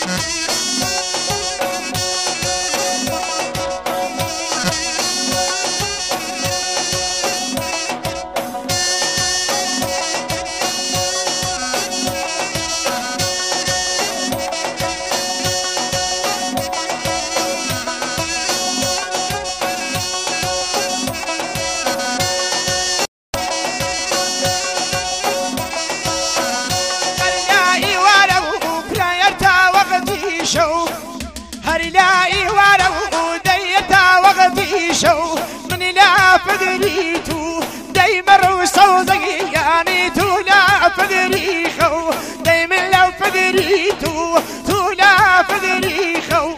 فقريتو دايما روسو يعني تولا فقريخو دايما لو فقريتو تولا فقريخو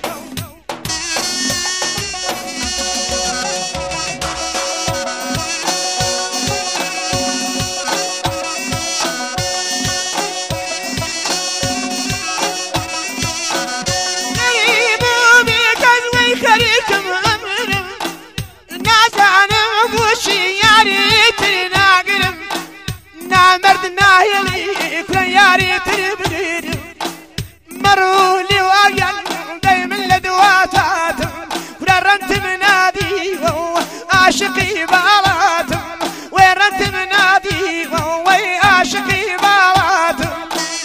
مردنا يلي كل ياري تبدير مرولي ويا دايما لدواتاتم ورنت منادي عاشقي بالاتم ورنت منادي وي عاشقي بالاتم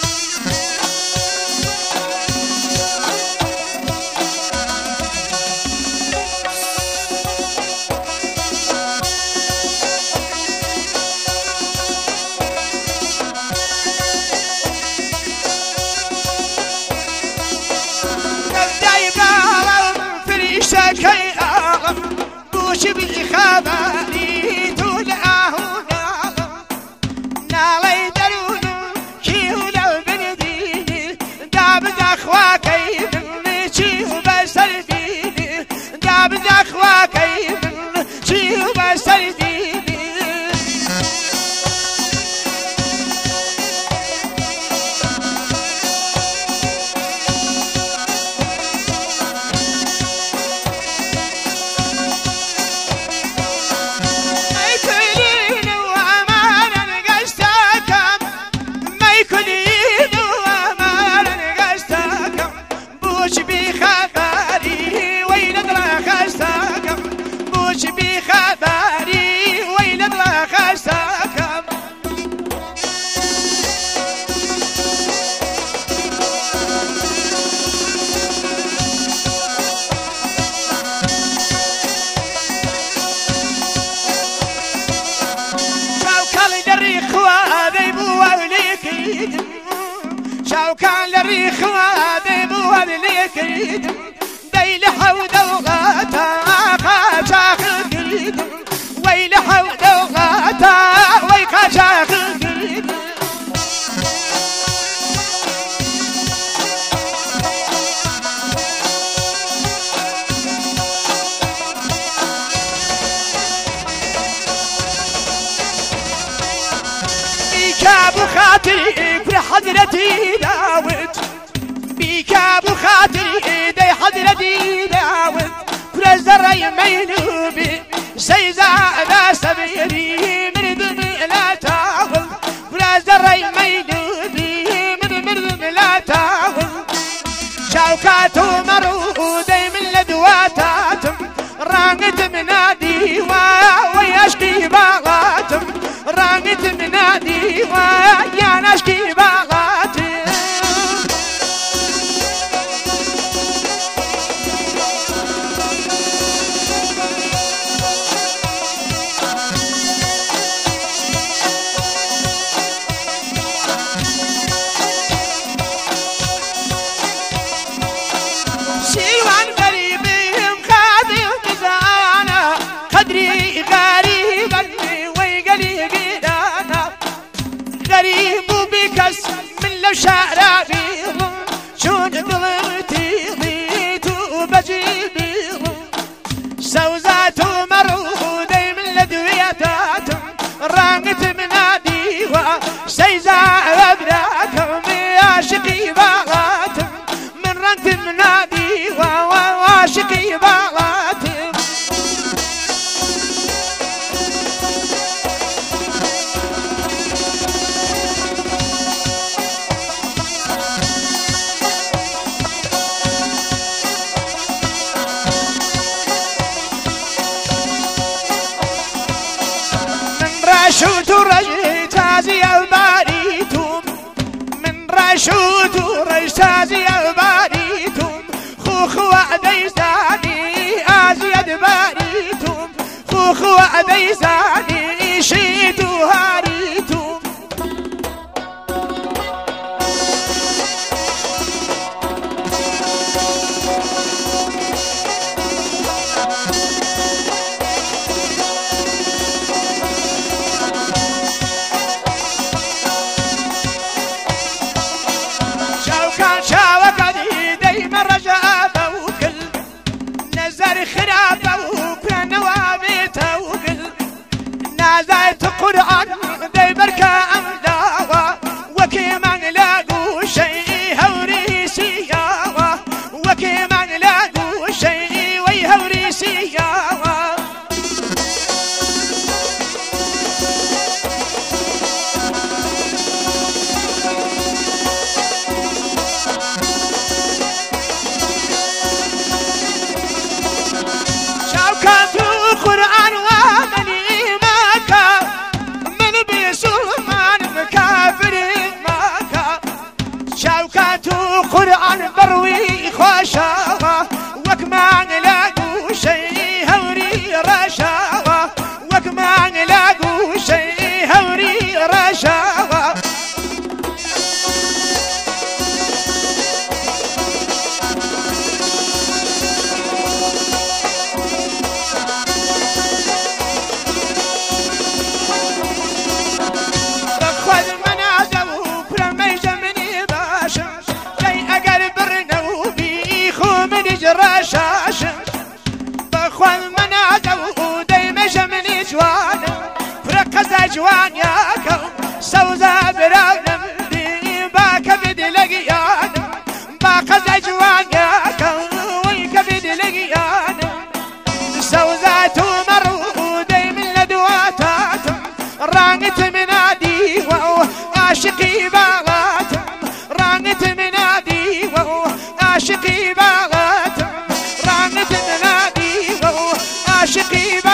كي أغم بوش بخبري تلعه نغم نالي درون كيو لو بنديني داب دخوا كيبن شيو بسر ديني داب دخوا كيبن شيو بسر ديني شاوكان للريخ وادي بواد ليكيد ديل حوده وغاتا قاشاخ قريد ويل حوده وغاتا وي قاشاخ قريد بيكابو خاطري في حضرتي داود بيكابو خاطري دي حضرتي داود كل زري ميلوبي سيزا لا سبيري من دمي لا تاخذ كل زري ميلوبي من لا تاخذ شوكات مرودي من لدواتاتم رانت منادي ويشكي باغاتم رانت منادي ويا نشكي باغاتم شيوان غريبهم خاذي مزانا قدري غريبا غريب بكس من لو شعر بيهم شون ضلمتي ضيت وبجيبيهم سوزات مرودي من لدويتاتهم رانت منادي وسيزا أبراكم عاشقي باغاتهم من رنت منادي وعاشقي باغاتهم شوتو ريسازي باريتم خوخو عديزاني ازيد باريتم خوخو عديزاني شيتو هاريتم نازعت قرآن ذي بركة أمداوة وكيمان لاقو شيء هوري سياوة وكيمان لاقو شيء ويهوري سياوة شوكات قرآن ومني قرآن بروي خوشاوة وكمان لاقو شيء هوري رشاوة وكمان لاقو شيء هوري رشاوة رخذ منازو برمي جمني باشا رشاش بخوان منادو دايما جمني جوان فرقز جوان ياكو سوزا براونم دي باك بد لقيان باقز جوان ياكو ويك بد لقيان سوزا تمرو دايما لدواتاتم رانت منادي وهو عاشقي باغاتم رانت منادي وهو عاشقي باغاتم عاشقي